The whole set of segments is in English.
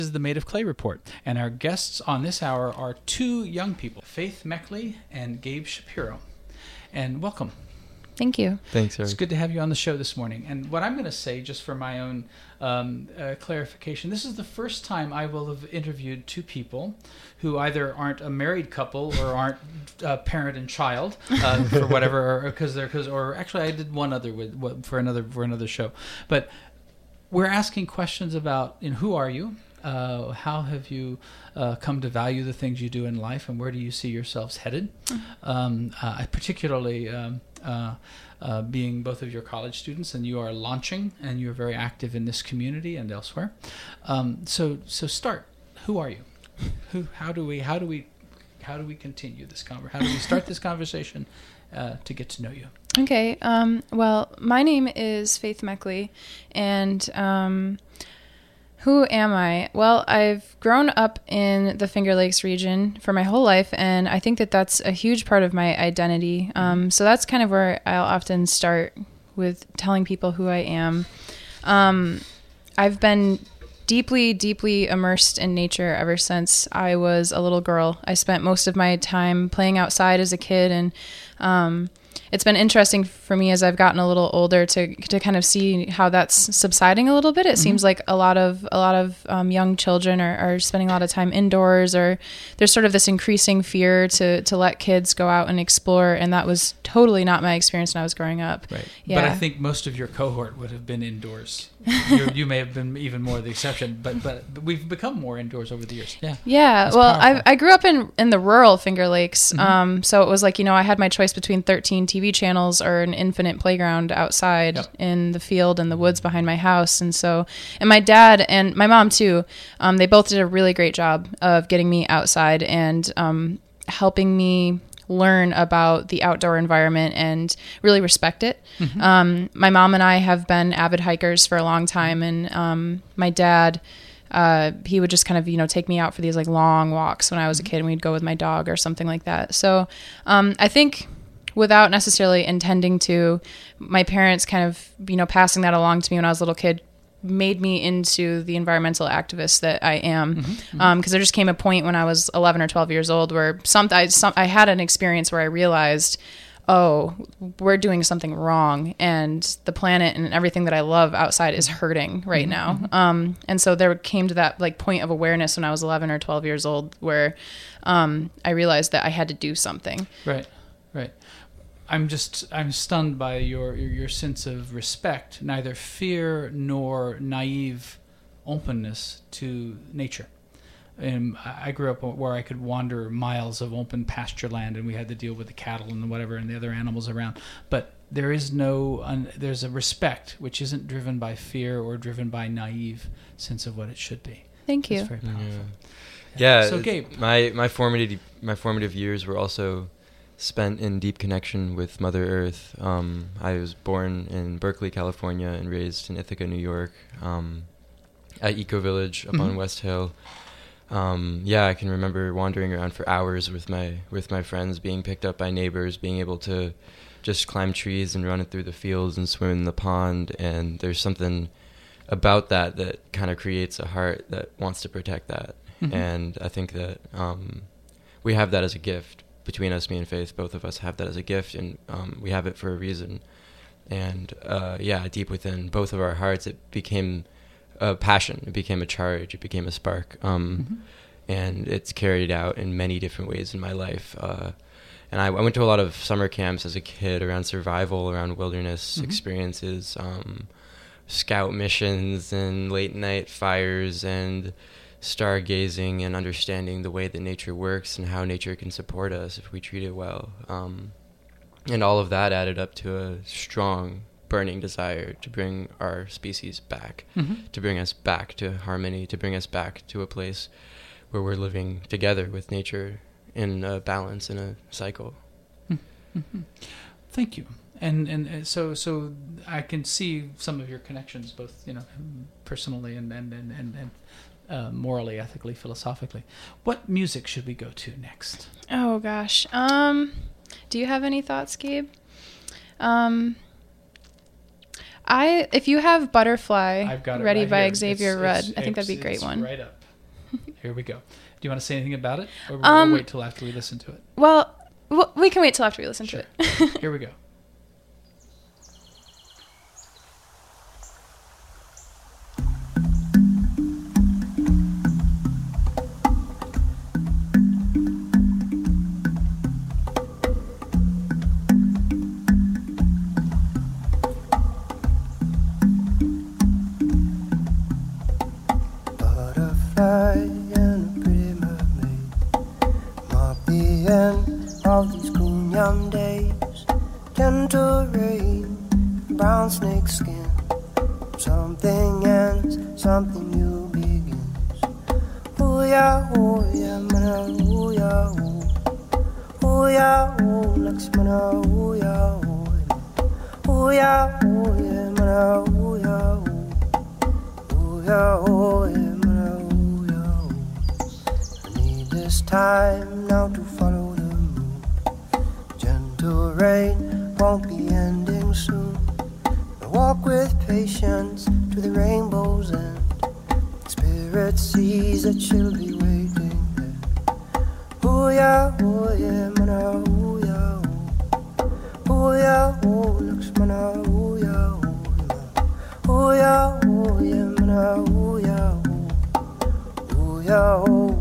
This is the Made of Clay Report, and our guests on this hour are two young people, Faith Meckley and Gabe Shapiro. And welcome. Thank you. Thanks, Eric. It's good to have you on the show this morning. And what I'm going to say, just for my own clarification, this is the first time I will have interviewed two people who either aren't a married couple or aren't parent and child for whatever, or actually I did one other for another show. But we're asking questions about who are you? How have you come to value the things you do in life, and where do you see yourselves headed? Particularly being both of your college students, and you are launching, and you're very active in this community and elsewhere. So start. Who are you? How do we continue this conversation? How do we start this conversation to get to know you? Okay. Well, my name is Faith Meckley, and who am I? Well, I've grown up in the Finger Lakes region for my whole life, and I think that that's a huge part of my identity. So that's kind of where I'll often start with telling people who I am. I've been deeply, deeply immersed in nature ever since I was a little girl. I spent most of my time playing outside as a kid, and it's been interesting for me as I've gotten a little older to kind of see how that's subsiding a little bit. It seems like a lot of young children are spending a lot of time indoors, or there's sort of this increasing fear to let kids go out and explore. And that was totally not my experience when I was growing up. Right. Yeah. But I think most of your cohort would have been indoors. You may have been even more the exception, but we've become more indoors over the years. Yeah. Yeah. That's well, powerful. I grew up in the rural Finger Lakes. So it was like, I had my choice between 13 TV channels or an infinite playground outside in the field and the woods behind my house. And my dad and my mom too, they both did a really great job of getting me outside and helping me learn about the outdoor environment and really respect it. My mom and I have been avid hikers for a long time, and my dad, he would just kind of, take me out for these like long walks when I was a kid, and we'd go with my dog or something like that. So I think without necessarily intending to, my parents kind of, passing that along to me when I was a little kid made me into the environmental activist that I am. Because there just came a point when I was 11 or 12 years old where I had an experience where I realized, oh, we're doing something wrong, and the planet and everything that I love outside is hurting right now. And so there came to that like point of awareness when I was 11 or 12 years old where I realized that I had to do something. Right. I'm stunned by your sense of respect, neither fear nor naive openness to nature. And I grew up where I could wander miles of open pasture land, and we had to deal with the cattle and whatever and the other animals around. But there's a respect which isn't driven by fear or driven by naive sense of what it should be. Thank you. It's very powerful. Yeah. So Gabe, my formative years were also spent in deep connection with Mother Earth. I was born in Berkeley, California, and raised in Ithaca, New York, at Eco Village up on West Hill. I can remember wandering around for hours with my friends, being picked up by neighbors, being able to just climb trees and run it through the fields and swim in the pond. And there's something about that kind of creates a heart that wants to protect that. And I think that we have that as a gift. Between us, me and Faith, both of us have that as a gift, and we have it for a reason. And deep within both of our hearts, it became a passion. It became a charge. It became a spark. And it's carried out in many different ways in my life. And I went to a lot of summer camps as a kid around survival, around wilderness experiences, scout missions, and late night fires, and stargazing, and understanding the way that nature works and how nature can support us if we treat it well. And all of that added up to a strong, burning desire to bring our species back, to bring us back to harmony, to bring us back to a place where we're living together with nature in a balance, in a cycle. Thank you. And so I can see some of your connections, both personally and morally, ethically, philosophically. What music should we go to next? Oh gosh. Do you have any thoughts, Gabe? If you have Butterfly I've got it ready right by here. Xavier Rudd, I think that'd be a great one. Right up. Here we go. Do you want to say anything about it, or we'll wait till after we listen to it? Well, we can wait till after we listen to it. Here we go. Of these cool young days, gentle rain, brown snake skin. Something ends, something new begins. Ooh yeah, mana, ooh yeah, ooh. Ooh yeah, Lakshmana, ooh yeah, ooh. Ooh yeah, mana, ooh yeah, ooh. Ooh yeah, mana, ooh yeah, ooh. I need this time now to follow. The rain won't be ending soon. I walk with patience to the rainbow's end. Spirit sees that she'll be waiting there. Ooh yeah, mana, ooh yeah, ooh. Ooh yeah, Lakshmana, ooh yeah, ooh. Ooh yeah, mana, ooh yeah, ooh. Ooh yeah, ooh.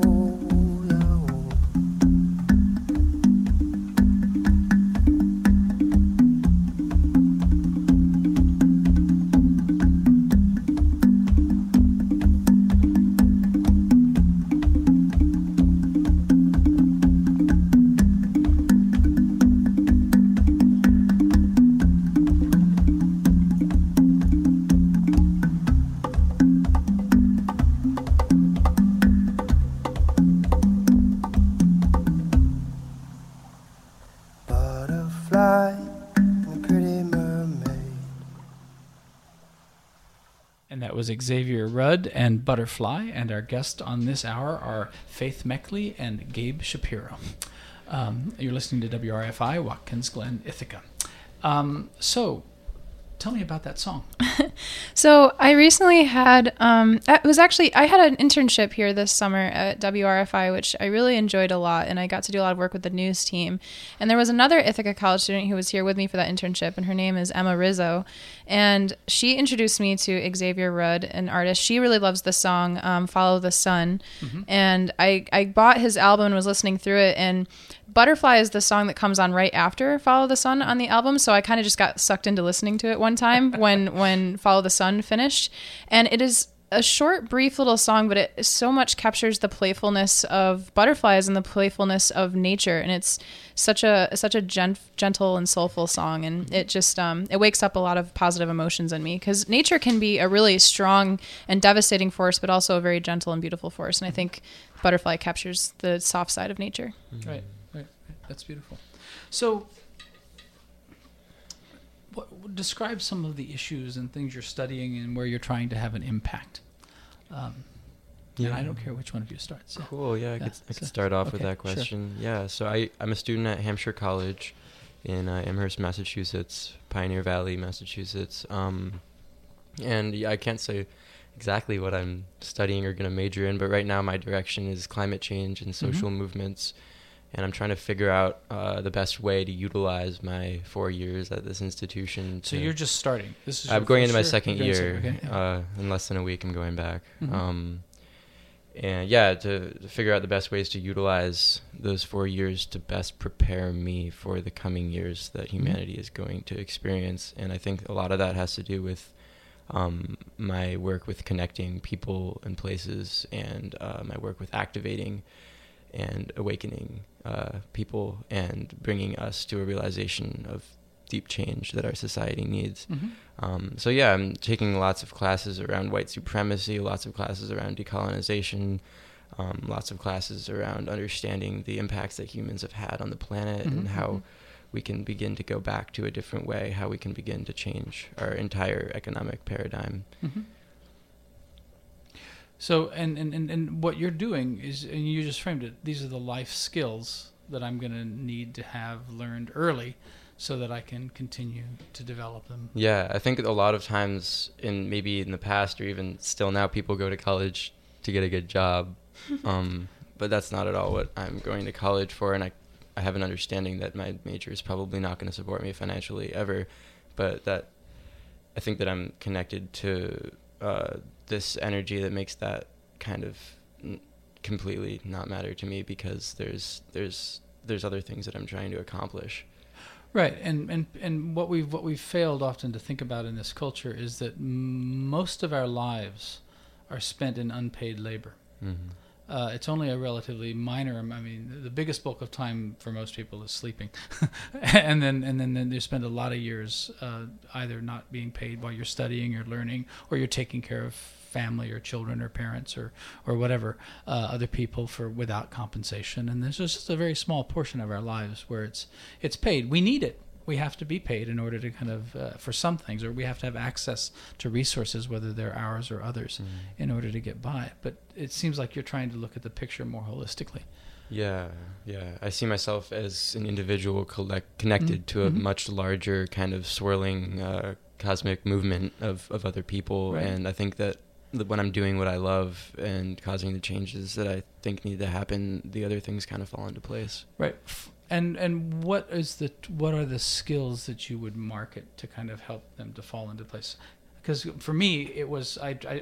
Was Xavier Rudd and Butterfly, and our guests on this hour are Faith Meckley and Gabe Shapiro. You're listening to WRFI, Watkins Glen, Ithaca. So, tell me about that song. So I recently had, I had an internship here this summer at WRFI, which I really enjoyed a lot, and I got to do a lot of work with the news team. And there was another Ithaca College student who was here with me for that internship, and her name is Emma Rizzo. And she introduced me to Xavier Rudd, an artist. She really loves the song Follow the Sun. Mm-hmm. And I bought his album and was listening through it, and Butterfly is the song that comes on right after Follow the Sun on the album, so I kind of just got sucked into listening to it one time when Follow the Sun finished. And it is a short, brief little song, but it so much captures the playfulness of butterflies and the playfulness of nature, and it's such a gentle and soulful song, and it just it wakes up a lot of positive emotions in me, because nature can be a really strong and devastating force, but also a very gentle and beautiful force, and I think Butterfly captures the soft side of nature. Mm-hmm. Right. That's beautiful. So, describe some of the issues and things you're studying and where you're trying to have an impact. And I don't care which one of you starts. Yeah. Cool. Yeah, I could start off with that question. Sure. Yeah. So I'm a student at Hampshire College in Amherst, Massachusetts, Pioneer Valley, Massachusetts. And I can't say exactly what I'm studying or going to major in, but right now my direction is climate change and social movements. And I'm trying to figure out the best way to utilize my 4 years at this institution. So you're just starting. I'm going into my second year. Okay, yeah. In less than a week, I'm going back. Mm-hmm. And yeah, to figure out the best ways to utilize those 4 years to best prepare me for the coming years that humanity is going to experience. And I think a lot of that has to do with my work with connecting people and places, and my work with activating and awakening people and bringing us to a realization of deep change that our society needs. Mm-hmm. So yeah, I'm taking lots of classes around white supremacy, lots of classes around decolonization, lots of classes around understanding the impacts that humans have had on the planet, and how we can begin to go back to a different way, how we can begin to change our entire economic paradigm. Mm-hmm. So, and what you're doing is, and you just framed it, these are the life skills that I'm going to need to have learned early so that I can continue to develop them. Yeah, I think a lot of times maybe in the past or even still now, people go to college to get a good job, But that's not at all what I'm going to college for, and I have an understanding that my major is probably not going to support me financially ever, but that I think that I'm connected to this energy that makes that kind of completely not matter to me, because there's other things that I'm trying to accomplish. Right, and what we've failed often to think about in this culture is that most of our lives are spent in unpaid labor. Mm-hmm. It's only a relatively minor. I mean, the biggest bulk of time for most people is sleeping, and then they spend a lot of years either not being paid while you're studying or learning, or you're taking care of family or children or parents or whatever other people without compensation. And there's just a very small portion of our lives where it's paid. We need it. We have to be paid in order to kind of for some things, or we have to have access to resources, whether they're ours or others, in order to get by. But it seems like you're trying to look at the picture more holistically. Yeah. I see myself as an individual connected to a much larger kind of swirling cosmic movement of other people. Right. And I think that when I'm doing what I love and causing the changes that I think need to happen, the other things kind of fall into place. Right. And what are the skills that you would market to kind of help them to fall into place? Because for me, it was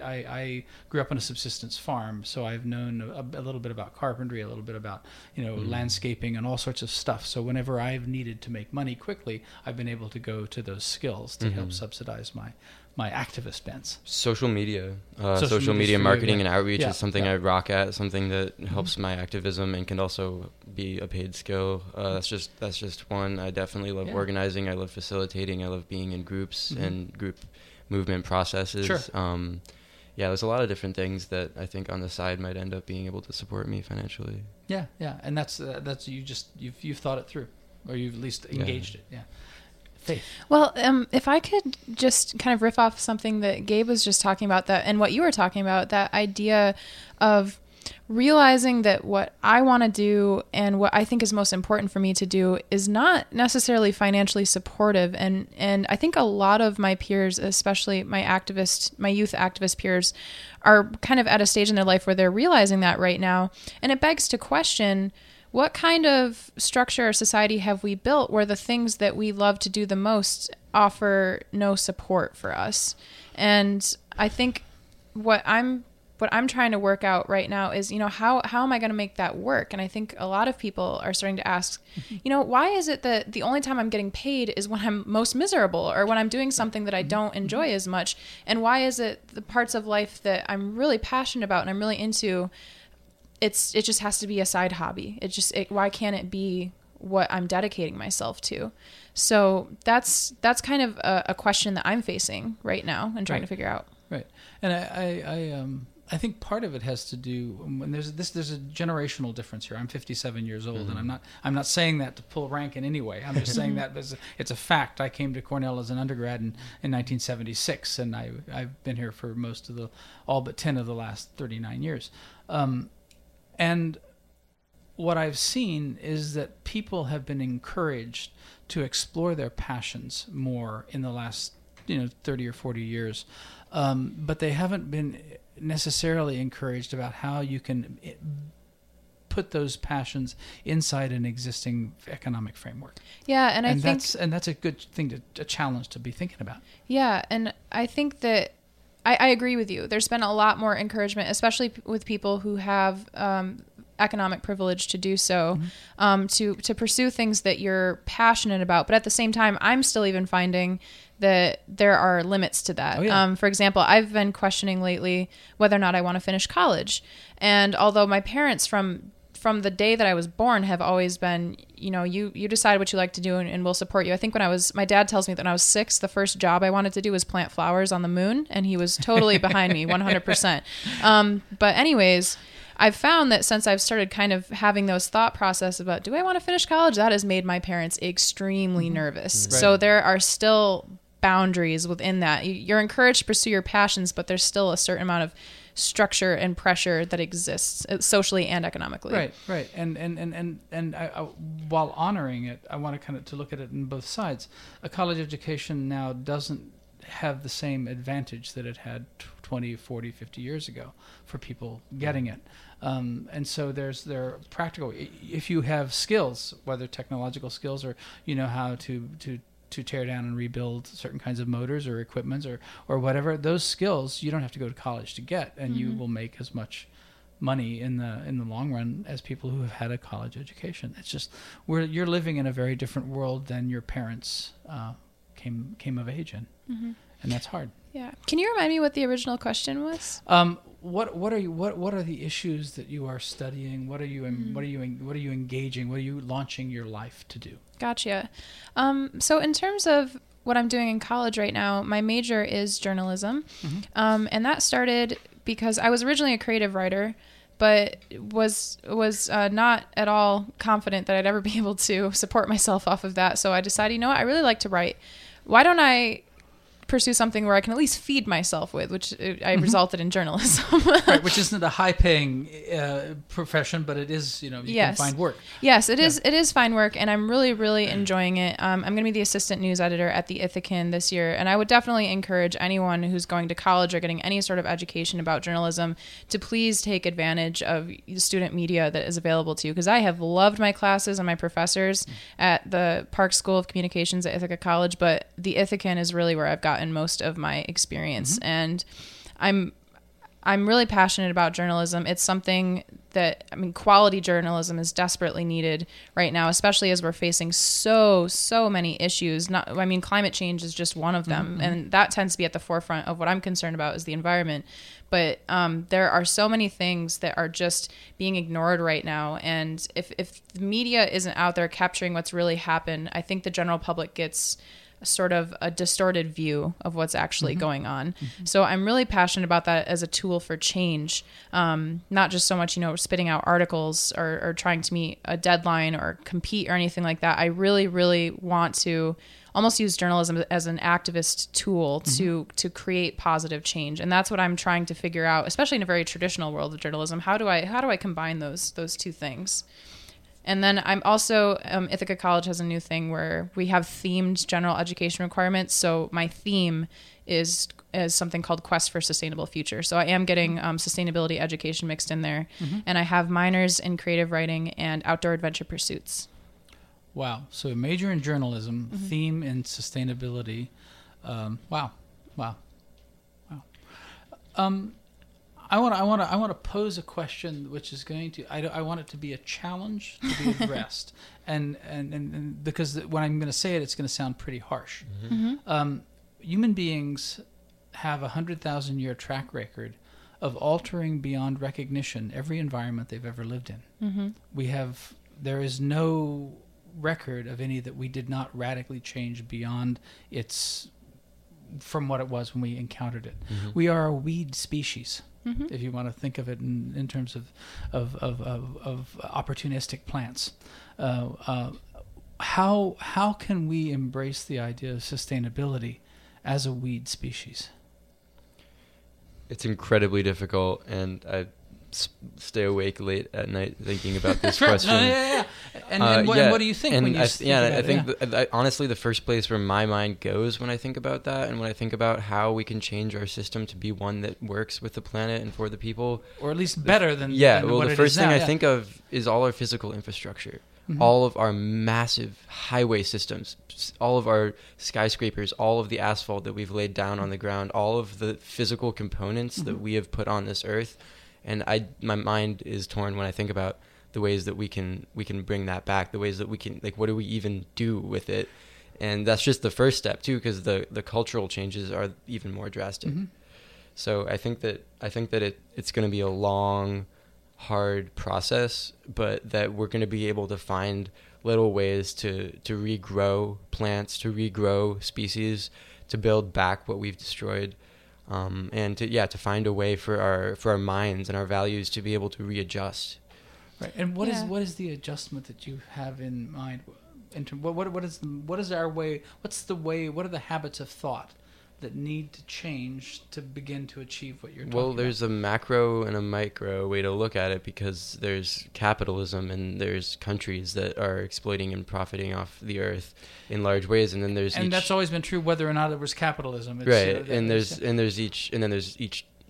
I grew up on a subsistence farm, so I've known a little bit about carpentry, a little bit about landscaping and all sorts of stuff. So whenever I've needed to make money quickly, I've been able to go to those skills to help subsidize my activist bents. Social media marketing and outreach is something I rock at, something that helps my activism and can also be a paid skill. That's just one. I definitely love organizing. I love facilitating. I love being in groups and group movement processes. Sure. There's a lot of different things that I think on the side might end up being able to support me financially. Yeah, and that's you've thought it through, or you've at least engaged it. Yeah. Faith. Well, if I could just kind of riff off something that Gabe was just talking about, that and what you were talking about, that idea of realizing that what I want to do and what I think is most important for me to do is not necessarily financially supportive. And I think a lot of my peers, especially my youth activist peers, are kind of at a stage in their life where they're realizing that right now. And it begs to question, what kind of structure or society have we built where the things that we love to do the most offer no support for us? And I think what I'm trying to work out right now is, how am I going to make that work? And I think a lot of people are starting to ask, why is it that the only time I'm getting paid is when I'm most miserable or when I'm doing something that I don't enjoy as much? And why is it the parts of life that I'm really passionate about and I'm really into, it just has to be a side hobby? Why can't it be what I'm dedicating myself to? So that's kind of a question that I'm facing right now and trying to figure out. Right. And I think part of it has to do when there's a generational difference here. I'm 57 years old, and I'm not saying that to pull rank in any way. I'm just saying that because it's a fact. I came to Cornell as an undergrad in 1976, and I've been here for most of all but 10 of the last 39 years. And what I've seen is that people have been encouraged to explore their passions more in the last 30 or 40 years, but they haven't been necessarily encouraged about how you can put those passions inside an existing economic framework. Yeah, and I think that's a good thing, a challenge to be thinking about. Yeah, and I think that I agree with you. There's been a lot more encouragement, especially with people who have economic privilege to do so, to pursue things that you're passionate about. But at the same time, I'm still even finding that there are limits to that. Oh, yeah. For example, I've been questioning lately whether or not I want to finish college. And although my parents from the day that I was born have always been, you decide what you like to do and we'll support you. I think my dad tells me that when I was 6, the first job I wanted to do was plant flowers on the moon, and he was totally behind me 100%. But anyways, I've found that since I've started kind of having those thought process about, do I want to finish college? That has made my parents extremely nervous. Right. So there are still boundaries within that. You're encouraged to pursue your passions, but there's still a certain amount of structure and pressure that exists socially and economically. Right. And while honoring it, I want to kind of to look at it in both sides. A college education now doesn't have the same advantage that it had 20, 40, 50 years ago for people getting it. And so there are practical. If you have skills, whether technological skills or you know how to tear down and rebuild certain kinds of motors or equipments or whatever, those skills you don't have to go to college to get, and you will make as much money in the long run as people who have had a college education. It's just you're living in a very different world than your parents came of age in, and that's hard. Yeah. Can you remind me what the original question was? What are the issues that you are studying? What are you engaging? What are you launching your life to do? Gotcha. So in terms of what I'm doing in college right now, my major is journalism, and that started because I was originally a creative writer, but was not at all confident that I'd ever be able to support myself off of that. So I decided, you know what, I really like to write. Why don't I pursue something where I can at least feed myself with, which I resulted in journalism. Right, which isn't a high-paying profession, but it is, you can find work. Yes, it is. It is fine work, and I'm really, really enjoying it. I'm going to be the assistant news editor at the Ithacan this year, and I would definitely encourage anyone who's going to college or getting any sort of education about journalism to please take advantage of the student media that is available to you, because I have loved my classes and my professors at the Park School of Communications at Ithaca College, but the Ithacan is really where I've gotten most of my experience, and I'm really passionate about journalism. It's something that, quality journalism is desperately needed right now, especially as we're facing so many issues. Climate change is just one of them, and that tends to be at the forefront of what I'm concerned about is the environment. But there are so many things that are just being ignored right now, and if the media isn't out there capturing what's really happened, I think the general public gets sort of a distorted view of what's actually going on. So I'm really passionate about that as a tool for change, not just so much, spitting out articles or trying to meet a deadline or compete or anything like that. I really, really want to almost use journalism as an activist tool to create positive change. And that's what I'm trying to figure out, especially in a very traditional world of journalism. How do I combine those two things? And then I'm also, Ithaca College has a new thing where we have themed general education requirements. So my theme is something called Quest for Sustainable Future. So I am getting sustainability education mixed in there. And I have minors in creative writing and outdoor adventure pursuits. Wow. So a major in journalism, theme in sustainability. Wow. I want to pose a question, which is going to I want it to be a challenge to be addressed, and because when I'm going to say it, it's going to sound pretty harsh. Human beings have 100,000-year track record of altering beyond recognition every environment they've ever lived in. There is no record of any that we did not radically change beyond from what it was when we encountered it. We are a weed species. If you want to think of it in terms of opportunistic plants, how can we embrace the idea of sustainability as a weed species? It's incredibly difficult, and I stay awake late at night thinking about this question. And what do you think when you think about I think that honestly, the first place where my mind goes when I think about that, and when I think about how we can change our system to be one that works with the planet and for the people, or at least better than the first thing I think of is all our physical infrastructure. All of our massive highway systems, all of our skyscrapers, all of the asphalt that we've laid down on the ground, all of the physical components that we have put on this earth. And my mind is torn when I think about the ways that we can bring that back, the ways that we can, what do we even do with it? And that's just the first step too, because the cultural changes are even more drastic. So I think that it's going to be a long, hard process, but that we're going to be able to find little ways to regrow plants, to regrow species, to build back what we've destroyed. And to find a way for our minds and our values to be able to readjust. Right. And what is the adjustment that you have in mind? What is our way? What's the way? What are the habits of thought that need to change to begin to achieve what you're talking about? Well, there's a macro and a micro way to look at it, because there's capitalism and there's countries that are exploiting and profiting off the earth in large ways, and then there's that's always been true whether or not it was capitalism. And there's each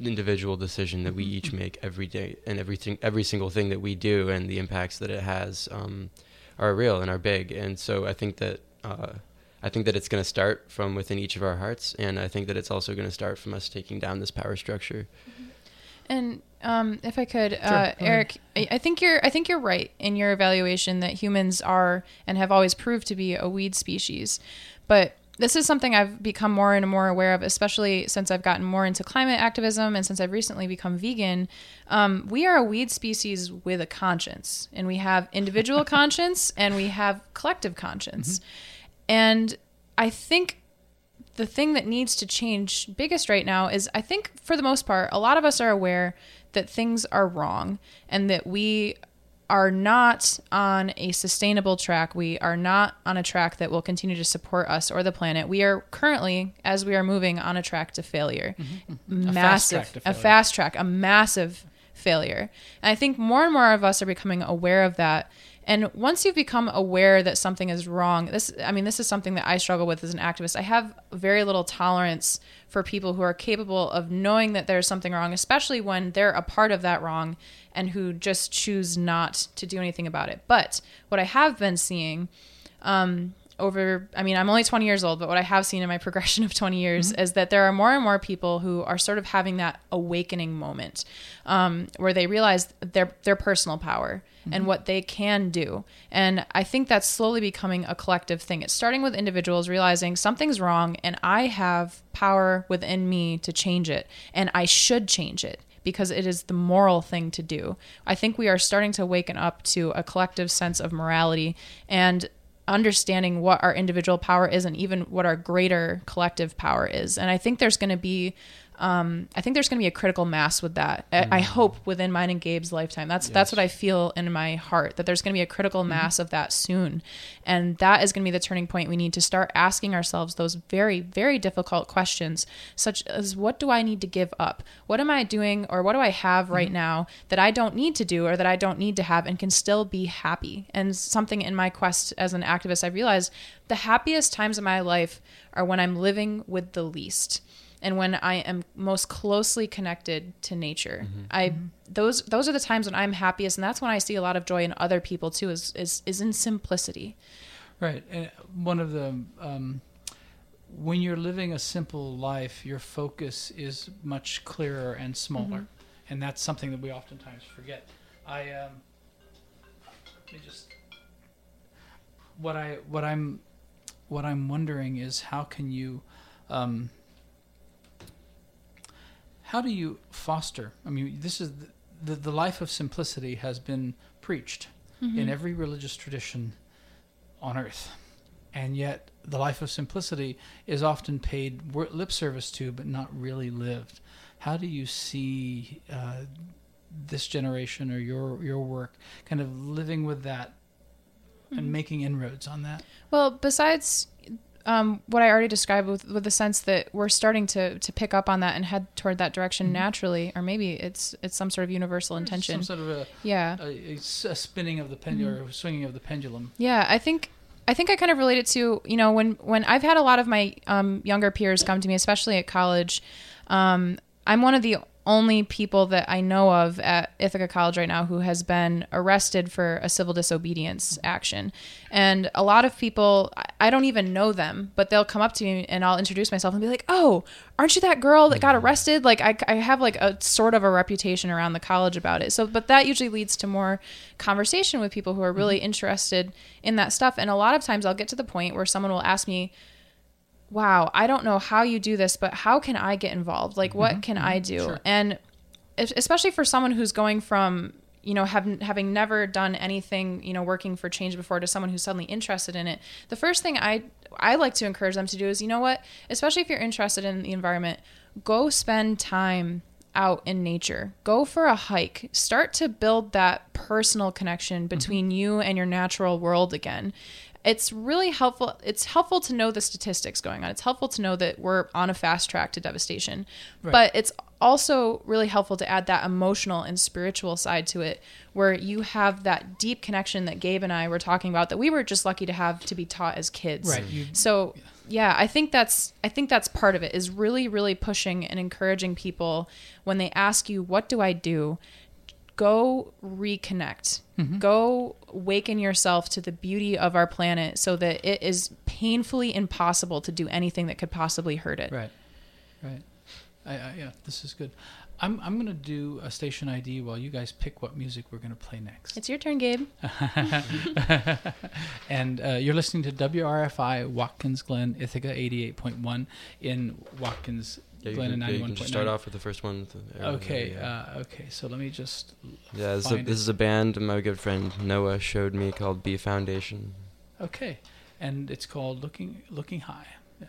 individual decision that we each make every day, and every single thing that we do, and the impacts that it has are real and are big. And so I think that it's going to start from within each of our hearts, and I think that it's also going to start from us taking down this power structure. And if I could, Sure, Eric, I think you're right in your evaluation that humans are and have always proved to be a weed species. But this is something I've become more and more aware of, especially since I've gotten more into climate activism and since I've recently become vegan. We are a weed species with a conscience, and we have individual conscience and we have collective conscience. Mm-hmm. And I think the thing that needs to change biggest right now is, I think for the most part, a lot of us are aware that things are wrong and that we are not on a sustainable track. We are not on a track that will continue to support us or the planet. We are currently, as we are moving, on a track to failure. Mm-hmm. A fast track, a massive failure. And I think more and more of us are becoming aware of that. And once you've become aware that something is wrong, this is something that I struggle with as an activist. I have very little tolerance for people who are capable of knowing that there's something wrong, especially when they're a part of that wrong and who just choose not to do anything about it. But what I have been seeing I'm only 20 years old, but what I have seen in my progression of 20 years is that there are more and more people who are sort of having that awakening moment where they realize their personal power and what they can do. And I think that's slowly becoming a collective thing. It's starting with individuals realizing something's wrong and I have power within me to change it, and I should change it because it is the moral thing to do. I think we are starting to waken up to a collective sense of morality and understanding what our individual power is and even what our greater collective power is. And I think there's going to be a critical mass with that. I hope within mine and Gabe's lifetime. That's what I feel in my heart, that there's going to be a critical mass of that soon. And that is going to be the turning point. We need to start asking ourselves those very, very difficult questions, such as, what do I need to give up? What am I doing, or what do I have right now that I don't need to do or that I don't need to have and can still be happy? And something in my quest as an activist, I realized the happiest times of my life are when I'm living with the least. And when I am most closely connected to nature. Those are the times when I'm happiest, and that's when I see a lot of joy in other people too, is in simplicity. Right. And one of the when you're living a simple life, your focus is much clearer and smaller. And that's something that we oftentimes forget. What I'm wondering is, how can you how do you foster? I mean, this is the life of simplicity has been preached in every religious tradition on earth. And yet the life of simplicity is often paid lip service to, but not really lived. How do you see this generation or your work kind of living with that and making inroads on that? Well, besides what I already described with the sense that we're starting to pick up on that and head toward that direction naturally, or maybe it's some sort of universal intention. Some sort of a spinning of the pendulum or swinging of the pendulum. Yeah, I think I kind of relate it to, when I've had a lot of my younger peers come to me, especially at college. I'm one of the only people that I know of at Ithaca College right now who has been arrested for a civil disobedience action. And a lot of people, I don't even know them, but they'll come up to me and I'll introduce myself and be like, "Oh, aren't you that girl that got arrested?" Like I have like a sort of a reputation around the college about it. So, but that usually leads to more conversation with people who are really interested in that stuff. And a lot of times I'll get to the point where someone will ask me, "Wow, I don't know how you do this, but how can I get involved? Like, what can I do?" Sure. And especially for someone who's going from, having never done anything, working for change before, to someone who's suddenly interested in it, the first thing I like to encourage them to do is, especially if you're interested in the environment, go spend time out in nature. Go for a hike. Start to build that personal connection between you and your natural world again. It's really helpful. It's helpful to know the statistics going on. It's helpful to know that we're on a fast track to devastation. Right. But it's also really helpful to add that emotional and spiritual side to it, where you have that deep connection that Gabe and I were talking about, that we were just lucky to have to be taught as kids. Right. Yeah, I think that's part of it, is really, really pushing and encouraging people when they ask you, what do I do? Go reconnect. Mm-hmm. Go awaken yourself to the beauty of our planet so that it is painfully impossible to do anything that could possibly hurt it. Right. Yeah, this is good. I'm going to do a station ID while you guys pick what music we're going to play next. It's your turn, Gabe. And you're listening to WRFI Watkins Glen, Ithaca 88.1 in Watkins Glen and 91.9. You can just start off with the first one. Okay, so let me just this is a band my good friend Noah showed me called B Foundation. Okay, and it's called Looking High. Yeah.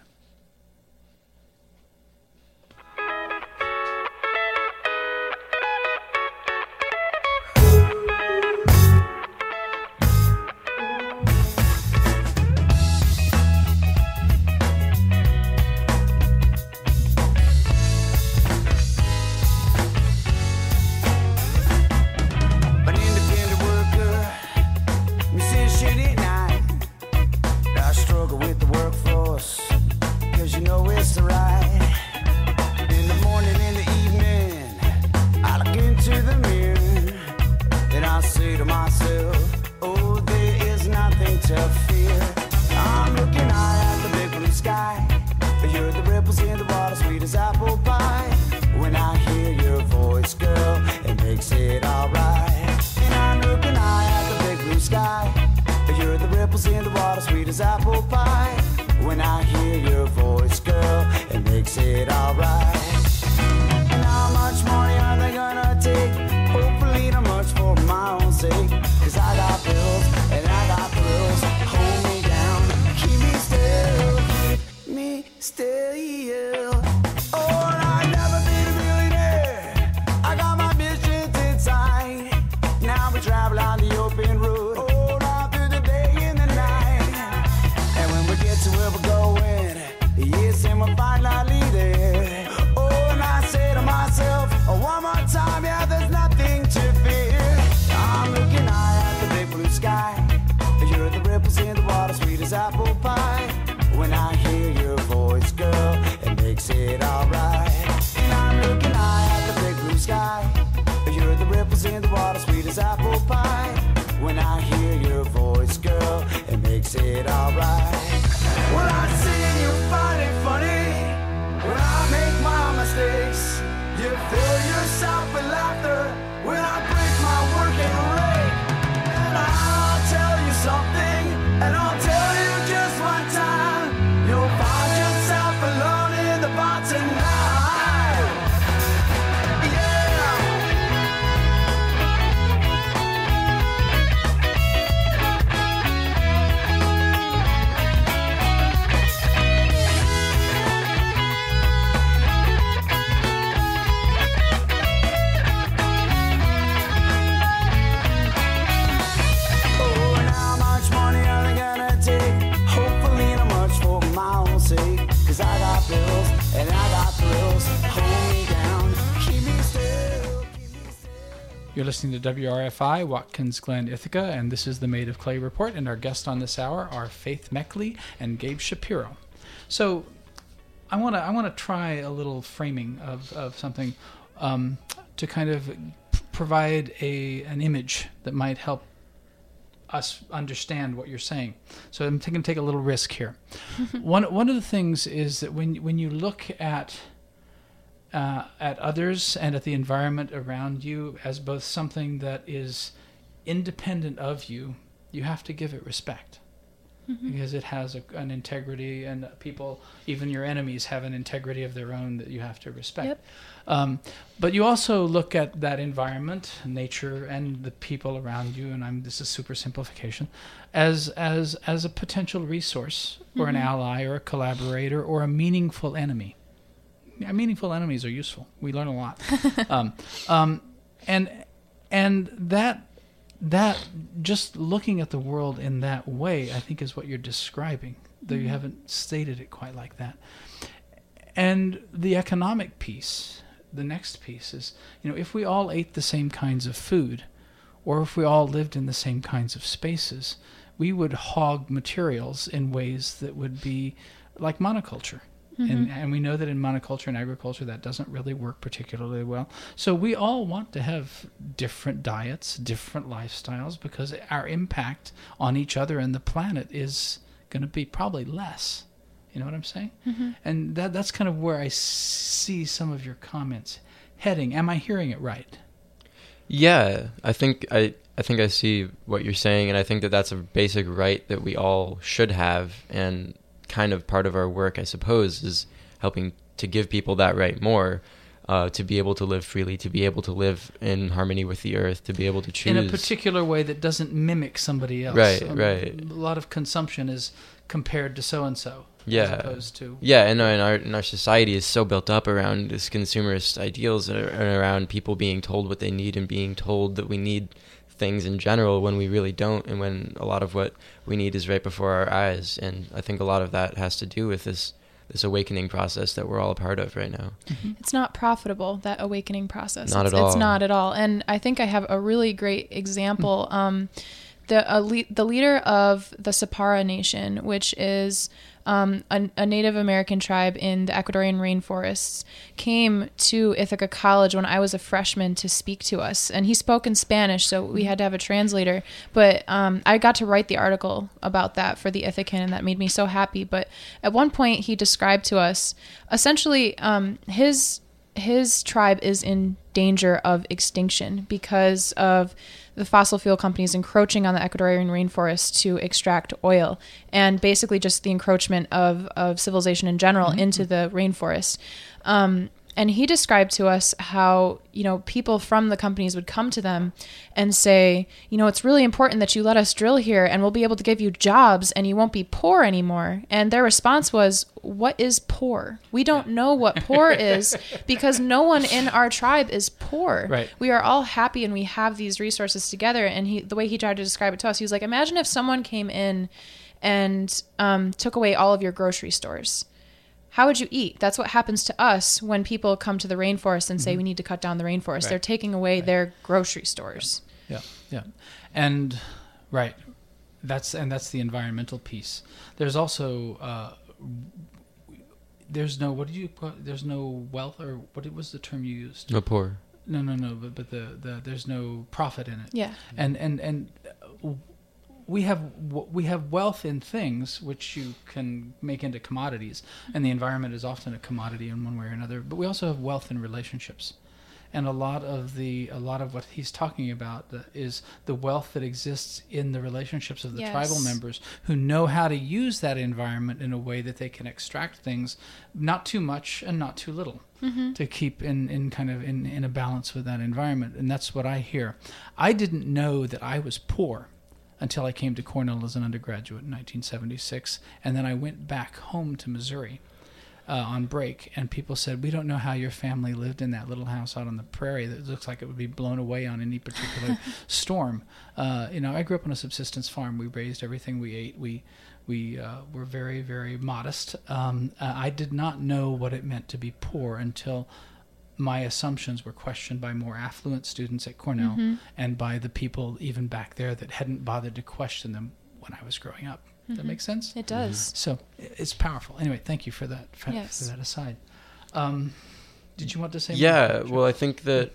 You're listening to WRFI, Watkins Glen, Ithaca, and this is the Made of Clay Report, and our guests on this hour are Faith Meckley and Gabe Shapiro. So I want to try a little framing of something to kind of provide an image that might help us understand what you're saying. So I'm going to take a little risk here. One of the things is that when you look at others and at the environment around you as both something that is independent of you, you have to give it respect. Mm-hmm. Because it has an integrity, and people, even your enemies, have an integrity of their own that you have to respect. Yep. But you also look at that environment, nature, and the people around you, and this is super simplification, as a potential resource, or an ally, or a collaborator, or a meaningful enemy. Yeah, meaningful enemies are useful. We learn a lot. And that just looking at the world in that way, I think, is what you're describing, though you haven't stated it quite like that. And the economic piece, the next piece is, if we all ate the same kinds of food, or if we all lived in the same kinds of spaces, we would hog materials in ways that would be like monoculture. And we know that in monoculture and agriculture that doesn't really work particularly well. So we all want to have different diets, different lifestyles, because our impact on each other and the planet is going to be probably less. You know what I'm saying? And that's kind of where I see some of your comments heading. Am I hearing it right? Yeah, I think I see what you're saying, and I think that that's a basic right that we all should have, and kind of part of our work, I suppose, is helping to give people that right more, to be able to live freely, to be able to live in harmony with the earth, to be able to choose in a particular way that doesn't mimic somebody else. Right. A lot of consumption is compared to so and so. Yeah. As opposed to and our society is so built up around this consumerist ideals and around people being told what they need and being told that we need things in general when we really don't, and when a lot of what we need is right before our eyes. And I think a lot of that has to do with this awakening process that we're all a part of right now. It's not profitable, that awakening process. Not at all. It's not at all. And I think I have a really great example. The leader of the Sapara Nation, which is a Native American tribe in the Ecuadorian rainforests, came to Ithaca College when I was a freshman to speak to us. And he spoke in Spanish, so we had to have a translator. But I got to write the article about that for the Ithacan, and that made me so happy. But at one point, he described to us, essentially, his tribe is in danger of extinction because of the fossil fuel companies encroaching on the Ecuadorian rainforest to extract oil, and basically just the encroachment of civilization in general into the rainforest. And he described to us how, people from the companies would come to them and say, it's really important that you let us drill here and we'll be able to give you jobs and you won't be poor anymore. And their response was, what is poor? We don't know what poor is, because no one in our tribe is poor. Right. We are all happy and we have these resources together. And the way he tried to describe it to us, he was like, imagine if someone came in and took away all of your grocery stores. How would you eat? That's what happens to us when people come to the rainforest and say we need to cut down the rainforest. Right. They're taking away their grocery stores. Yeah. And right. That's the environmental piece. There's also there's no wealth, or what was the term you used? No poor. No, but there's no profit in it. Yeah. And we have wealth in things which you can make into commodities, and the environment is often a commodity in one way or another. But we also have wealth in relationships, and a lot of what he's talking about is the wealth that exists in the relationships of the tribal members, who know how to use that environment in a way that they can extract things, not too much and not too little, to keep in a balance with that environment. And that's what I hear. I didn't know that I was poor until I came to Cornell as an undergraduate in 1976. And then I went back home to Missouri on break, and people said, we don't know how your family lived in that little house out on the prairie that looks like it would be blown away on any particular storm. I grew up on a subsistence farm. We raised everything we ate. We were very, very modest. I did not know what it meant to be poor until my assumptions were questioned by more affluent students at Cornell and by the people even back there that hadn't bothered to question them when I was growing up. Does that make sense? It does. So it's powerful. Anyway, thank you for that. For that aside. Did you want to say more? Yeah, well, I think like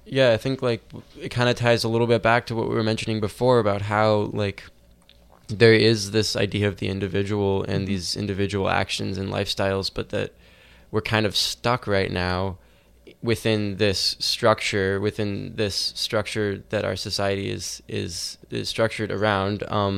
it kind of ties a little bit back to what we were mentioning before about how like there is this idea of the individual and these individual actions and lifestyles, but that we're kind of stuck right now within this structure that our society is structured around,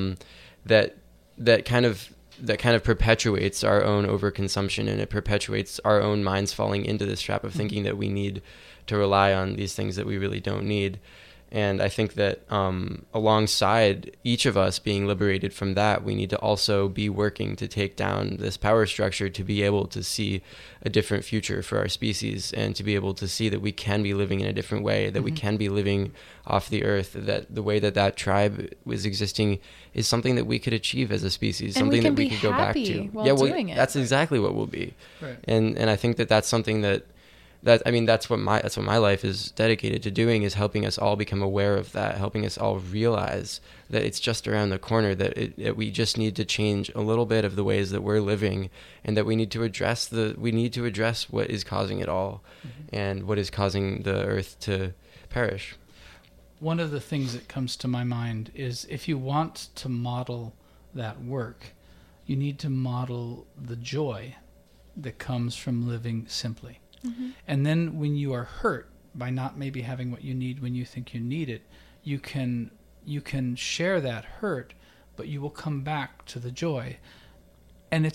that kind of perpetuates our own overconsumption, and it perpetuates our own minds falling into this trap of thinking that we need to rely on these things that we really don't need. And I think that alongside each of us being liberated from that, we need to also be working to take down this power structure to be able to see a different future for our species, and to be able to see that we can be living in a different way, that we can be living off the earth, that the way that tribe was existing is something that we could achieve as a species, and something that we could go back to. Doing it. That's exactly what we'll be. Right. And I think that that's something that that's what my life is dedicated to doing, is helping us all become aware of that, helping us all realize that it's just around the corner, that we just need to change a little bit of the ways that we're living, and that we need to address what is causing it all, and what is causing the earth to perish. One of the things that comes to my mind is, if you want to model that work, you need to model the joy that comes from living simply. And then when you are hurt by not maybe having what you need when you think you need it, you can share that hurt, but you will come back to the joy. And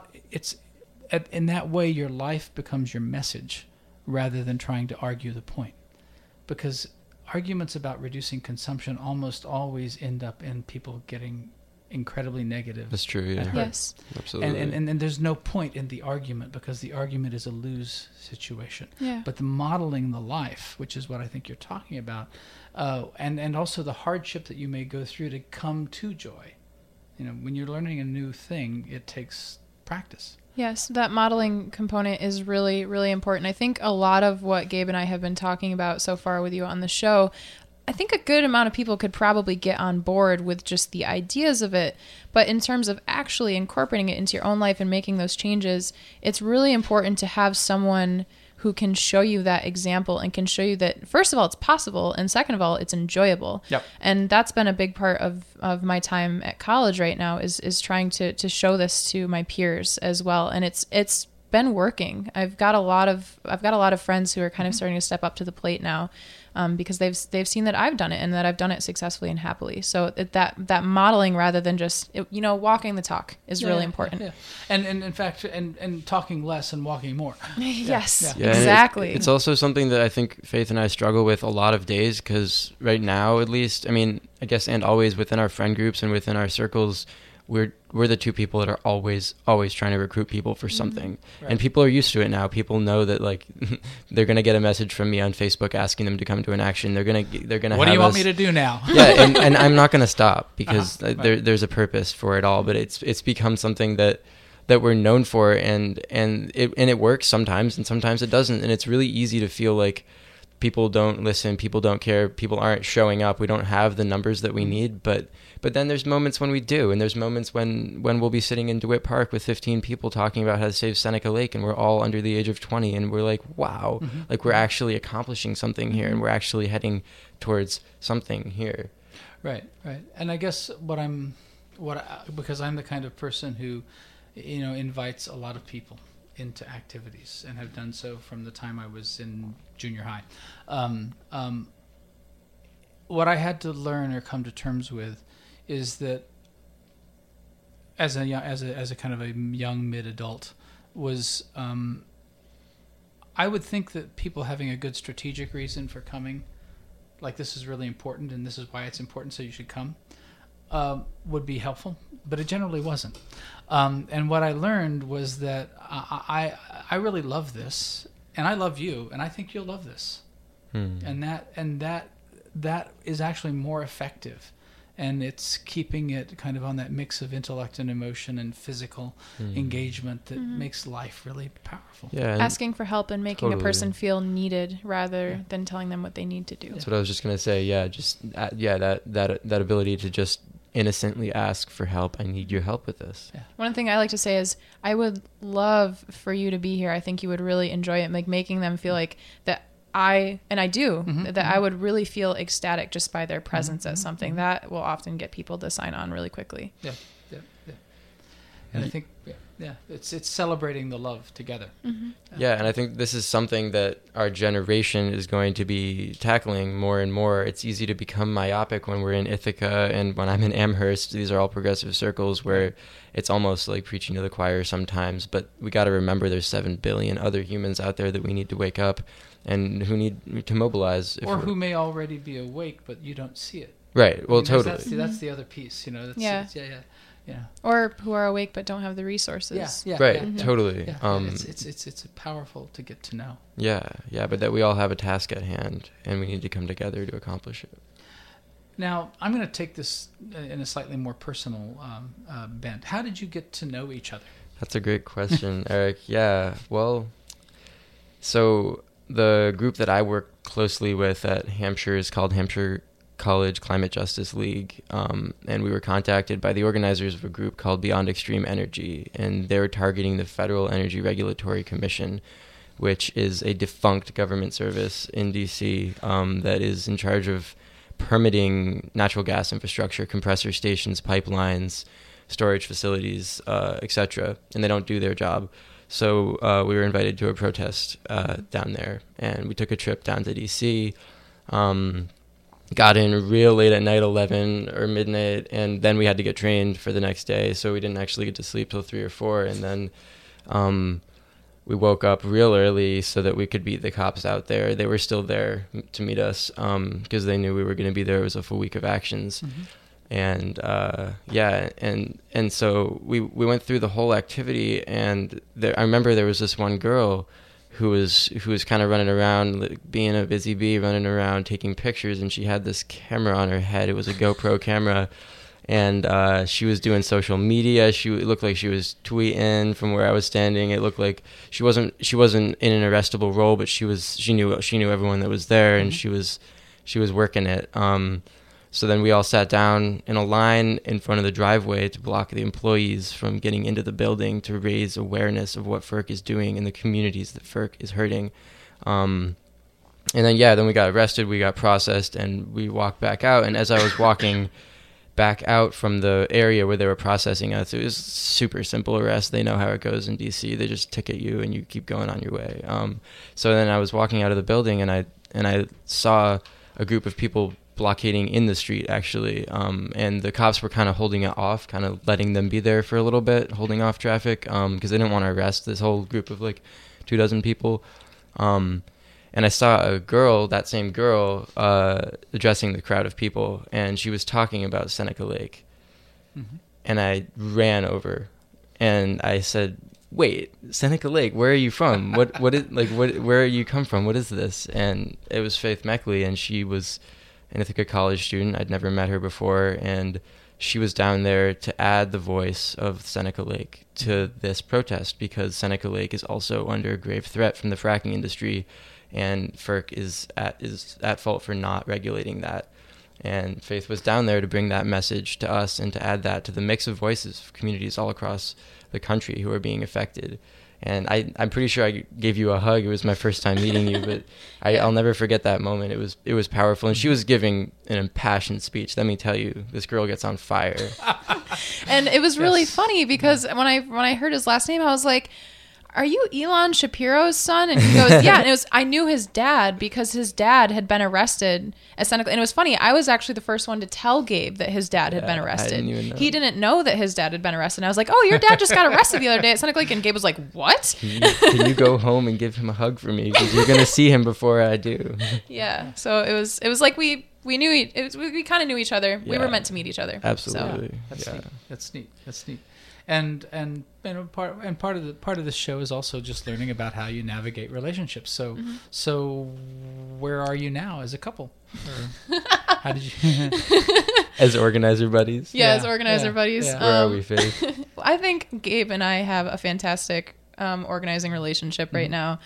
in that way your life becomes your message rather than trying to argue the point. Because arguments about reducing consumption almost always end up in people getting incredibly negative. That's true, yeah. Yes. Absolutely. And there's no point in the argument, because the argument is a lose situation. Yeah. But the modeling the life, which is what I think you're talking about, and also the hardship that you may go through to come to joy. You know, when you're learning a new thing, it takes practice. Yes, that modeling component is really, really important. I think a lot of what Gabe and I have been talking about so far with you on the show, I think a good amount of people could probably get on board with just the ideas of it. But in terms of actually incorporating it into your own life and making those changes, it's really important to have someone who can show you that example and can show you that, first of all, it's possible, and second of all, it's enjoyable. Yep. And that's been a big part of my time at college right now, is trying to show this to my peers as well. And it's been working. I've got a lot of friends who are kind of starting to step up to the plate now, because they've seen that I've done it, and that I've done it successfully and happily. So that modeling, rather than just walking the talk, is really important. Yeah. And in fact, and talking less and walking more. Yes, Yeah, exactly. It's also something that I think Faith and I struggle with a lot of days, because right now, at least, I mean, I guess, and always within our friend groups and within our circles, we're the two people that are always trying to recruit people for something. Right. And people are used to it now. People know that, like, they're going to get a message from me on Facebook asking them to come to an action. They're going to what do you want me to do now? Yeah, and I'm not going to stop, because there's a purpose for it all, but it's become something that we're known for, and it works sometimes, and sometimes it doesn't. And it's really easy to feel like people don't listen, people don't care, people aren't showing up, we don't have the numbers that we need, but then there's moments when we do, and there's moments when we'll be sitting in DeWitt Park with 15 people talking about how to save Seneca Lake, and we're all under the age of 20, and we're like, wow, like, we're actually accomplishing something here, and we're actually heading towards something here. Right. And I guess because I'm the kind of person who, invites a lot of people into activities, and have done so from the time I was in junior high. What I had to learn or come to terms with is that as a kind of a young mid-adult was, I would think that people having a good strategic reason for coming, like, this is really important and this is why it's important, so you should come, would be helpful, but it generally wasn't. And what I learned was that I really love this, and I love you, and I think you'll love this, and that is actually more effective, and it's keeping it kind of on that mix of intellect and emotion and physical engagement that makes life really powerful. Yeah, asking for help and making a person feel needed rather than telling them what they need to do. That's what I was just gonna say. Yeah, just that ability to just innocently ask for help. I need your help with this. Yeah. One thing I like to say is, I would love for you to be here. I think you would really enjoy it, like making them feel like that. I would really feel ecstatic just by their presence at something. That will often get people to sign on really quickly. Yeah. And I think, it's celebrating the love together. Yeah, and I think this is something that our generation is going to be tackling more and more. It's easy to become myopic when we're in Ithaca and when I'm in Amherst. These are all progressive circles where it's almost like preaching to the choir sometimes. But we got to remember there's 7 billion other humans out there that we need to wake up and who need to mobilize. Or who may already be awake, but you don't see it. Right, well, totally. That's the other piece, Yeah. Or who are awake but don't have the resources. Yeah. Right, totally. Yeah. It's powerful to get to know. Yeah, but that we all have a task at hand, and we need to come together to accomplish it. Now, I'm going to take this in a slightly more personal bent. How did you get to know each other? That's a great question, Eric. Yeah, well, so the group that I work closely with at Hampshire is called Hampshire College Climate Justice League, and we were contacted by the organizers of a group called Beyond Extreme Energy, and they were targeting the Federal Energy Regulatory Commission, which is a defunct government service in DC that is in charge of permitting natural gas infrastructure, compressor stations, pipelines, storage facilities, etc., and they don't do their job. So we were invited to a protest down there, and we took a trip down to DC, got in real late at night, 11 or midnight, and then we had to get trained for the next day, so we didn't actually get to sleep till 3 or 4, and then we woke up real early so that we could beat the cops out there. They were still there to meet us because they knew we were going to be there. It was a full week of actions. Mm-hmm. And and so we went through the whole activity, and I remember there was this one girl who was kind of running around, like, being a busy bee, running around taking pictures, and she had this camera on her head. It was a GoPro camera, and she was doing social media. It looked like she was tweeting from where I was standing. It looked like she wasn't in an arrestable role, but she knew everyone that was there, and mm-hmm. she was working it. So then we all sat down in a line in front of the driveway to block the employees from getting into the building, to raise awareness of what FERC is doing in the communities that FERC is hurting. And then we got arrested, we got processed, and we walked back out. And as I was walking back out from the area where they were processing us, it was super simple arrest. They know how it goes in DC. They just ticket you and you keep going on your way. So then I was walking out of the building, and I saw a group of people blockading in the street, actually, and the cops were kind of holding it off, kind of letting them be there for a little bit, holding off traffic, because they didn't want to arrest this whole group of like 24 people. And I saw a girl, that same girl, addressing the crowd of people, and she was talking about Seneca Lake. Mm-hmm. And I ran over and I said, "Wait, Seneca Lake, where are you from? Where you come from? What is this?" And it was Faith Meckley, and she was an Ithaca College student. I'd never met her before, and she was down there to add the voice of Seneca Lake to this protest, because Seneca Lake is also under grave threat from the fracking industry, and FERC is at fault for not regulating that. And Faith was down there to bring that message to us and to add that to the mix of voices of communities all across the country who are being affected. And I'm pretty sure I gave you a hug. It was my first time meeting you, but I'll never forget that moment. It was powerful. And she was giving an impassioned speech. Let me tell you, this girl gets on fire. And it was really funny because when I heard his last name, I was like, "Are you Elon Shapiro's son?" And he goes, "Yeah." And I knew his dad because his dad had been arrested at Seneca. And it was funny. I was actually the first one to tell Gabe that his dad had been arrested. He didn't know that his dad had been arrested. And I was like, "Oh, your dad just got arrested the other day at Seneca Lake." And Gabe was like, "What?" Can you go home and give him a hug for me? Because you're going to see him before I do. Yeah. So it was like we knew we kind of knew each other. Yeah. We were meant to meet each other. Absolutely. So. That's neat. And part of the show is also just learning about how you navigate relationships. So mm-hmm. So where are you now as a couple? Or how did you as organizer buddies? Yeah, as organizer buddies. Yeah. Where are we, Faith? I think Gabe and I have a fantastic organizing relationship right now.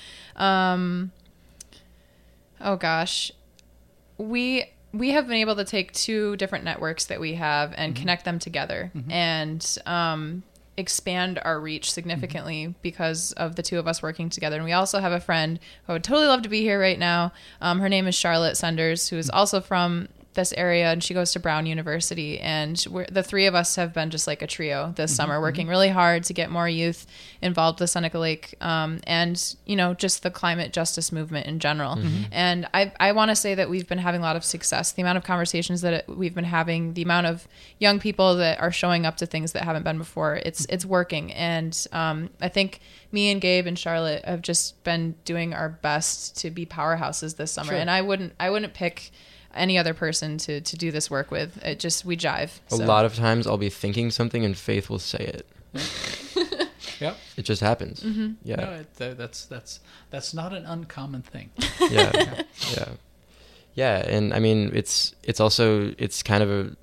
Oh gosh, we have been able to take 2 different networks that we have and mm-hmm. connect them together mm-hmm. and expand our reach significantly mm-hmm. because of the 2 of us working together. And we also have a friend who I would totally love to be here right now. Her name is Charlotte Senders, who is also from this area, and she goes to Brown University, and the 3 of us have been just like a trio this mm-hmm. summer, working really hard to get more youth involved with Seneca Lake and just the climate justice movement in general. Mm-hmm. And I want to say that we've been having a lot of success. The amount of conversations that we've been having, the amount of young people that are showing up to things that haven't been before, it's working. And I think me and Gabe and Charlotte have just been doing our best to be powerhouses this summer. Sure. And I wouldn't pick any other person to do this work with. We jive. A lot of times I'll be thinking something and Faith will say it. Yep. It just happens. Mm-hmm. Yeah. No, that's not an uncommon thing. Yeah. Yeah. And I mean, it's kind of a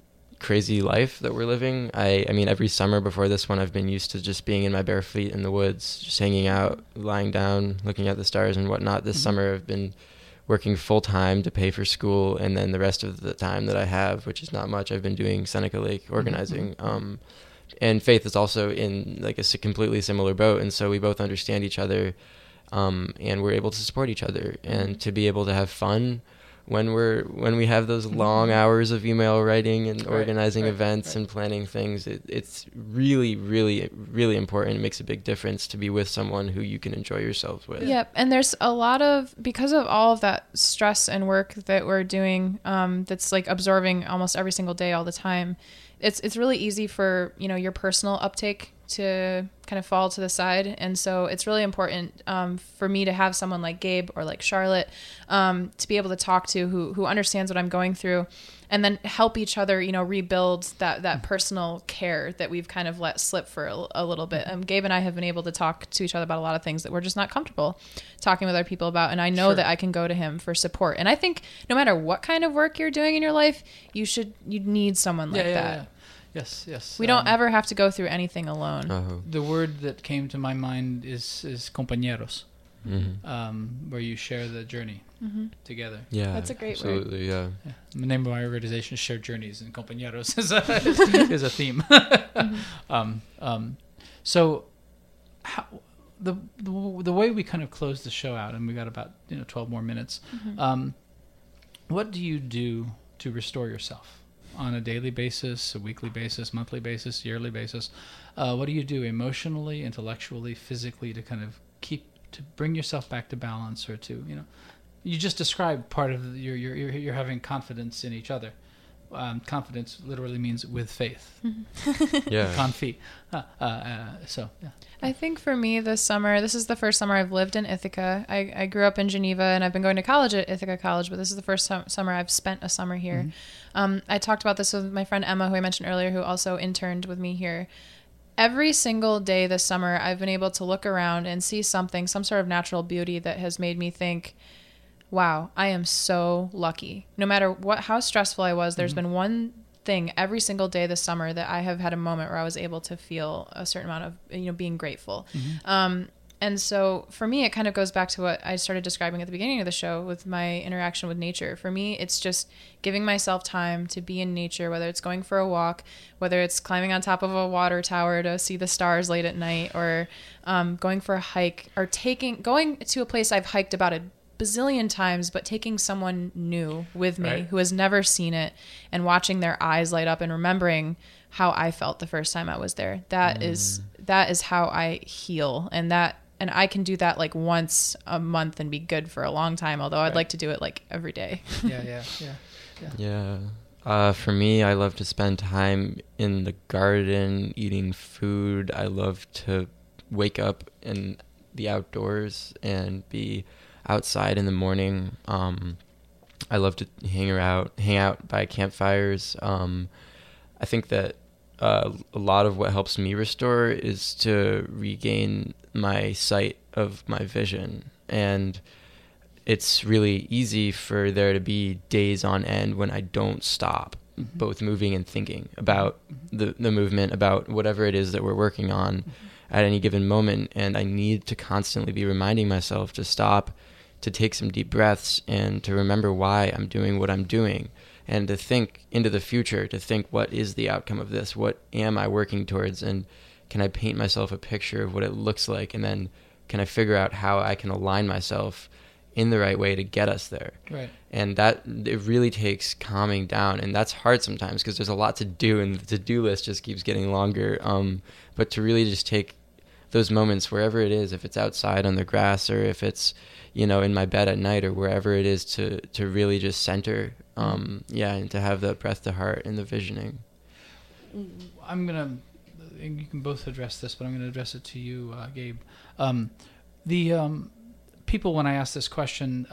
crazy life that we're living. I mean, every summer before this one, I've been used to just being in my bare feet in the woods, just hanging out, lying down, looking at the stars and whatnot. This summer, I've been working full time to pay for school, and then the rest of the time that I have, which is not much, I've been doing Seneca Lake organizing. And Faith is also in like a completely similar boat, and so we both understand each other, and we're able to support each other and to be able to have fun when we have those long hours of email writing and organizing events and planning things. It's really, really, really important. It makes a big difference to be with someone who you can enjoy yourself with. Yep. And there's a lot of, because of all of that stress and work that we're doing, that's like absorbing almost every single day all the time, it's really easy for, you know, your personal uptake to kind of fall to the side. And so it's really important for me to have someone like Gabe or like Charlotte to be able to talk to who understands what I'm going through, and then help each other, you know, rebuild that personal care that we've kind of let slip for a little bit. Gabe and I have been able to talk to each other about a lot of things that we're just not comfortable talking with other people about. And I know that I can go to him for support. And I think no matter what kind of work you're doing in your life, you need someone like that. Yeah. Yes. We don't ever have to go through anything alone. The word that came to my mind is compañeros, where you share the journey together. Yeah, that's a great absolutely, word. Yeah. The name of my organization is Shared Journeys, and compañeros is a theme. So, how, the way we kind of close the show out, and we got about 12 more minutes. What do you do to restore yourself? On a daily basis, a weekly basis, monthly basis, yearly basis? What do you do emotionally, intellectually, physically to kind of bring yourself back to balance, or to, you just described part of you're having confidence in each other. Confidence literally means with faith. Yeah. Confi. I think for me this summer, this is the first summer I've lived in Ithaca. I grew up in Geneva, and I've been going to college at Ithaca College, but this is the first summer I've spent a summer here. I talked about this with my friend Emma, who I mentioned earlier, who also interned with me here. Every single day this summer, I've been able to look around and see some sort of natural beauty that has made me think, wow, I am so lucky. No matter how stressful I was, there's been one thing every single day this summer that I have had a moment where I was able to feel a certain amount of, being grateful. And so for me, it kind of goes back to what I started describing at the beginning of the show with my interaction with nature. For me, it's just giving myself time to be in nature, whether it's going for a walk, whether it's climbing on top of a water tower to see the stars late at night, or going for a hike, or going to a place I've hiked about a bazillion times, but taking someone new with me who has never seen it, and watching their eyes light up and remembering how I felt the first time I was there. That is how I heal. And I can do that like once a month and be good for a long time, although I'd like to do it like every day. Yeah. For me, I love to spend time in the garden eating food. I love to wake up in the outdoors and be outside in the morning. I love to hang out by campfires. I think that a lot of what helps me restore is to regain my sight of my vision. And it's really easy for there to be days on end when I don't stop both moving and thinking about the movement, about whatever it is that we're working on at any given moment. And I need to constantly be reminding myself to stop, to take some deep breaths, and to remember why I'm doing what I'm doing, and to think into the future, to think, what is the outcome of this? What am I working towards? And can I paint myself a picture of what it looks like? And then can I figure out how I can align myself in the right way to get us there? Right. And that, it really takes calming down. And that's hard sometimes because there's a lot to do, and the to-do list just keeps getting longer. But to really just take those moments wherever it is, if it's outside on the grass, or if it's, in my bed at night, or wherever it is, to really just center, and to have the breath to heart and the visioning. You can both address this, but I'm going to address it to you, Gabe. The people, when I ask this question,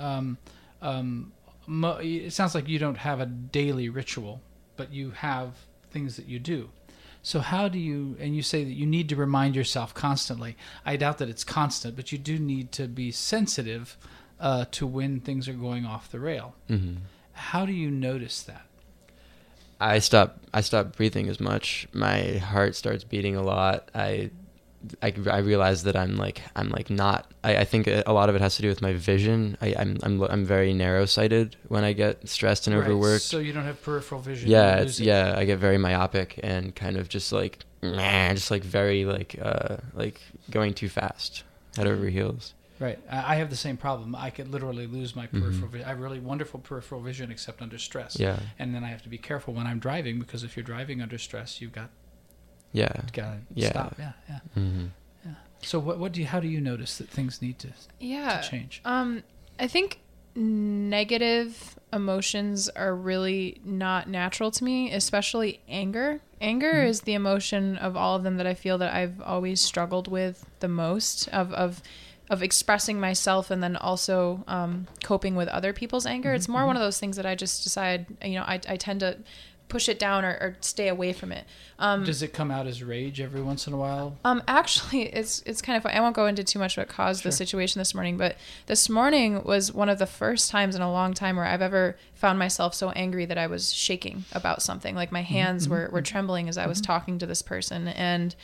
it sounds like you don't have a daily ritual, but you have things that you do. So how do you, and you say that you need to remind yourself constantly. I doubt that it's constant, but you do need to be sensitive to when things are going off the rail. How do you notice that? I stop I stop breathing as much. My heart starts beating a lot. I realize that I'm not. I think a lot of it has to do with my vision. I'm very narrow sighted when I get stressed and overworked. So you don't have peripheral vision. Yeah, I get very myopic and kind of just like very like going too fast, head over heels. Right. I have the same problem. I could literally lose my peripheral vision. I have really wonderful peripheral vision except under stress. Yeah. And then I have to be careful when I'm driving, because if you're driving under stress, you've got to stop. Yeah. Mm-hmm. Yeah. So how do you notice that things need to change? I think negative emotions are really not natural to me, especially anger. Anger is the emotion of all of them that I feel that I've always struggled with the most, of expressing myself and then also coping with other people's anger. It's more one of those things that I just decide, I tend to push it down or stay away from it. Does it come out as rage every once in a while? Actually, it's kind of fun. I won't go into too much what caused the situation this morning, but this morning was one of the first times in a long time where I've ever found myself so angry that I was shaking about something. Like my hands were trembling as I was talking to this person. And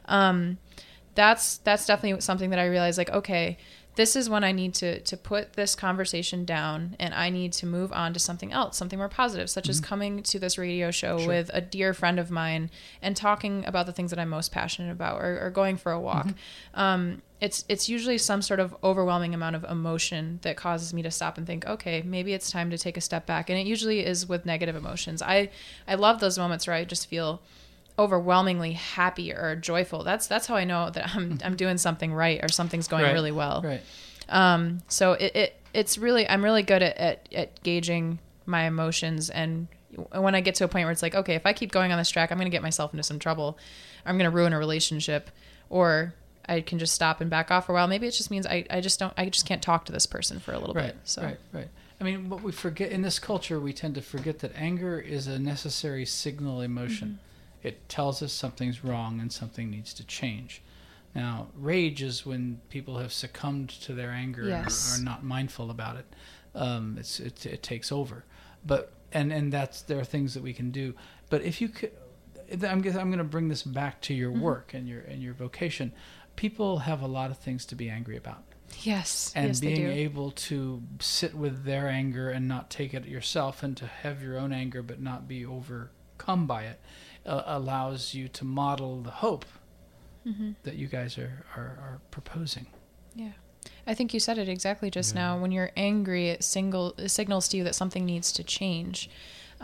that's definitely something that I realized, like, okay, this is when I need to put this conversation down and I need to move on to something else, something more positive, such as coming to this radio show with a dear friend of mine and talking about the things that I'm most passionate about, or going for a walk. It's usually some sort of overwhelming amount of emotion that causes me to stop and think, okay, maybe it's time to take a step back. And it usually is with negative emotions. I love those moments where I just feel overwhelmingly happy or joyful. That's how I know that I'm doing something right, or something's going really well. Right. So it's really, I'm really good at gauging my emotions, and when I get to a point where it's like, okay, if I keep going on this track, I'm going to get myself into some trouble. I'm going to ruin a relationship, or I can just stop and back off for a while. Maybe it just means I just can't talk to this person for a little bit. So. Right. I mean, what we forget in this culture, we tend to forget that anger is a necessary signal emotion. It tells us something's wrong and something needs to change. Now, rage is when people have succumbed to their anger and are not mindful about it. It takes over. But and there are things that we can do. But if you could, I'm going to bring this back to your work and your vocation. People have a lot of things to be angry about. Yes. And being able to sit with their anger and not take it yourself, and to have your own anger but not be overcome by it, allows you to model the hope that you guys are proposing. Yeah. I think you said it exactly just now. When you're angry, it signals to you that something needs to change.